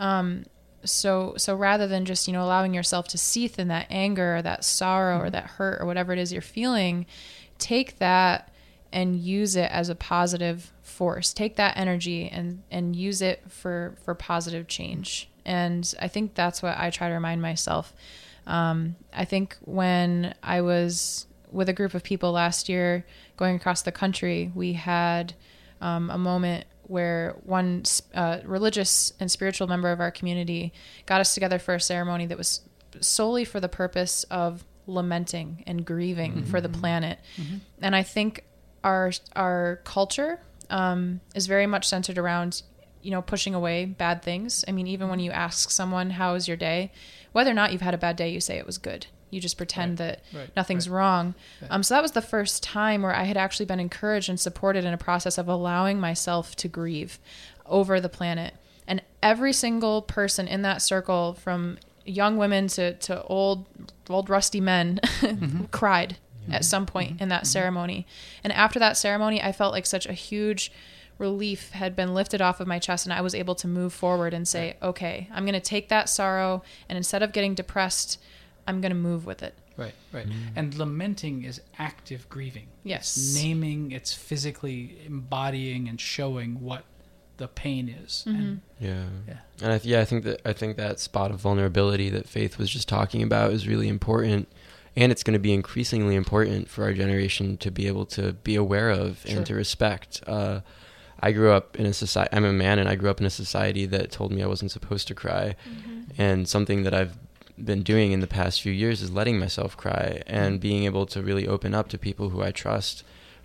So rather than just, allowing yourself to seethe in that anger or that sorrow or that hurt or whatever it is you're feeling, take that and use it as a positive force. Take that energy and use it for positive change. And I think that's what I try to remind myself. I think when I was with a group of people last year going across the country, we had a moment where one religious and spiritual member of our community got us together for a ceremony that was solely for the purpose of lamenting and grieving for the planet. And I think our culture is very much centered around pushing away bad things. I mean, even when you ask someone, how was your day? Whether or not you've had a bad day, you say it was good. You just pretend that nothing's wrong. So that was the first time where I had actually been encouraged and supported in a process of allowing myself to grieve over the planet. And every single person in that circle, from young women to old rusty men, cried at some point in that ceremony. And after that ceremony, I felt like such a huge relief had been lifted off of my chest, and I was able to move forward and say, okay, I'm going to take that sorrow, and instead of getting depressed, I'm going to move with it. Right. And lamenting is active grieving. Yes. It's naming, it's physically embodying and showing what the pain is. And I think that spot of vulnerability that Faith was just talking about is really important. And it's going to be increasingly important for our generation to be able to be aware of and to respect. I grew up in a society, I'm a man, and I grew up in a society that told me I wasn't supposed to cry. And something that I've been doing in the past few years is letting myself cry and being able to really open up to people who I trust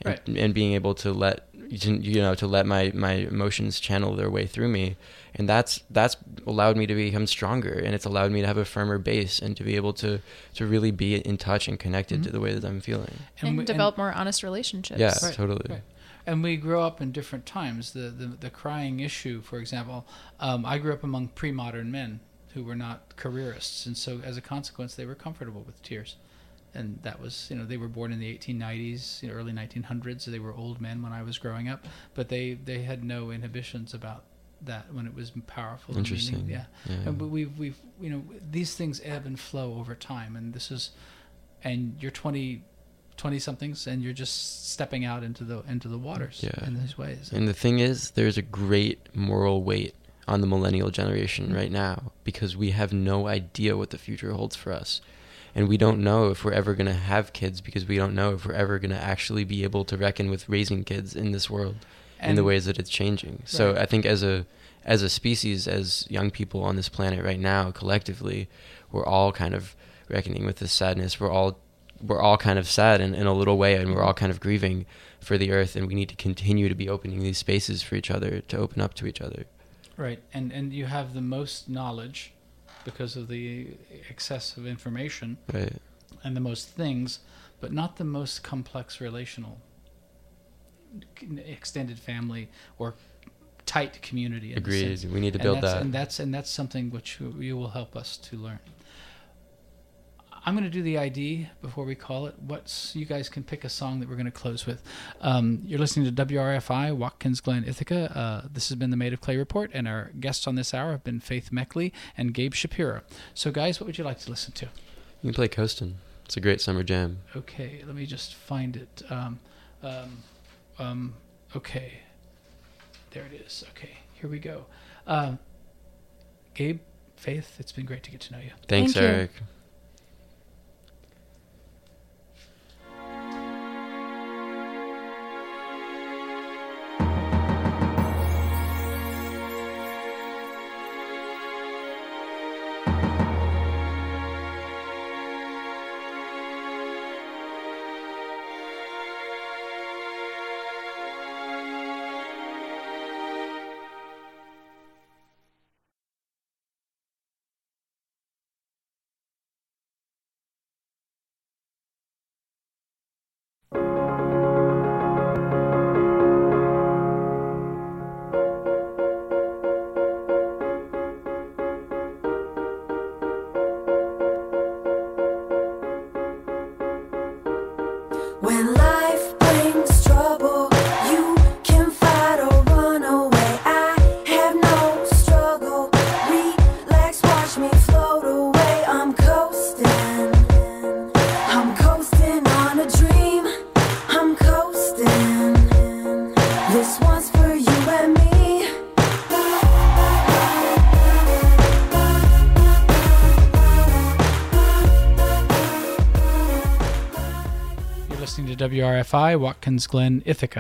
and being able to let my emotions channel their way through me. And that's allowed me to become stronger, and it's allowed me to have a firmer base and to be able to really be in touch and connected to the way that I'm feeling. And develop more honest relationships. Yeah, totally. Right. And we grow up in different times. The crying issue, for example, I grew up among pre-modern men who were not careerists, and so as a consequence, they were comfortable with tears. And that was, they were born in the 1890s, early 1900s. So they were old men when I was growing up, but they had no inhibitions about that when it was powerful. Interesting. And meaning, yeah. And we've these things ebb and flow over time, and you're 20 somethings, and you're just stepping out into the waters in these ways. And the thing is, there's a great moral weight on the millennial generation right now, because we have no idea what the future holds for us. And we don't know if we're ever going to have kids, because we don't know if we're ever going to actually be able to reckon with raising kids in this world in the ways that it's changing. Right. So I think as a species, as young people on this planet right now, collectively, we're all kind of reckoning with this sadness. We're all kind of sad in a little way, and we're all kind of grieving for the earth, and we need to continue to be opening these spaces for each other, to open up to each other. Right. And you have the most knowledge because of the excess of information, right, and the most things, but not the most complex relational extended family or tight community. Agreed. We need to build that. And that's something which you will help us to learn. I'm going to do the ID before we call it. You guys can pick a song that we're going to close with. You're listening to WRFI, Watkins Glen, Ithaca. This has been the Made of Clay Report, and our guests on this hour have been Faith Meckley and Gabe Shapiro. So, guys, what would you like to listen to? You can play Coastin'. It's a great summer jam. Okay, let me just find it. Okay. There it is. Okay, here we go. Gabe, Faith, it's been great to get to know you. Thanks, Thank you. Eric. When life brings trouble, you can fight or run away. I have no struggle. Relax, watch me float away. I'm coasting on a dream. I'm coasting. This one's for you and me. Listening to WRFI, Watkins Glen, Ithaca.